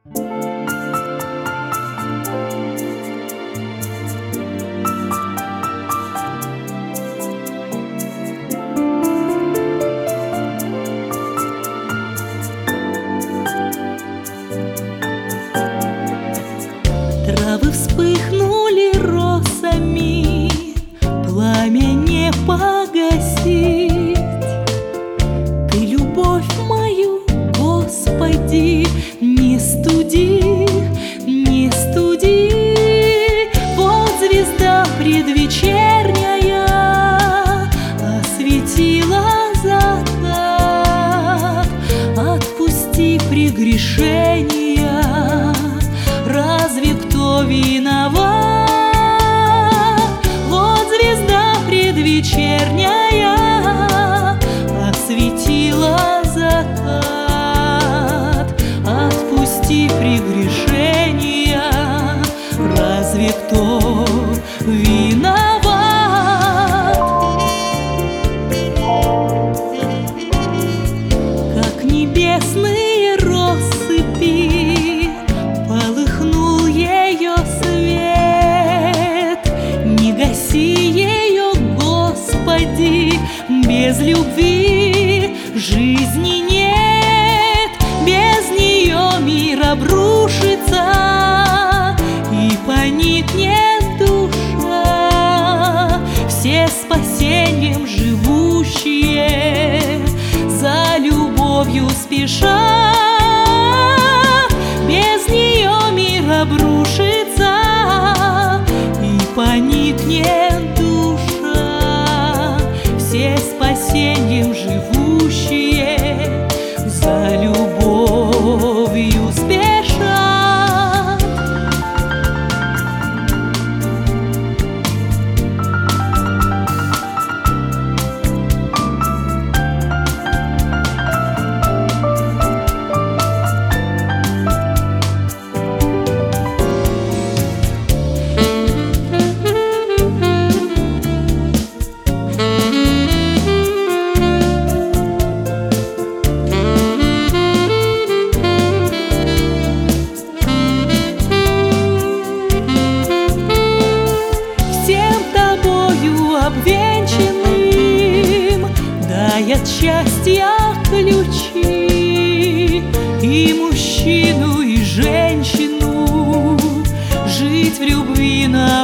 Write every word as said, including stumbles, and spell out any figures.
Травы вспыхнули росами, пламя не погасить. Ты, любовь мою, Господи, не студи, не студи. Вот звезда предвечерняя осветила закат. Отпусти прегрешения, разве кто виноват? Вот звезда предвечерняя осветила закат. Отпусти прегрешения, разве кто виноват? Как небесные россыпи полыхнул ее свет. Не гаси ее, Господи, без любви жизни нет. Без нее мир обрушится и поникнет душа. Все спасением живущие за любовью спеша. Без нее мир обрушится и поникнет душа. Все спасением живущие за любовью спешат. Обвенчанным дай от счастья ключи, и мужчину, и женщину жить в любви на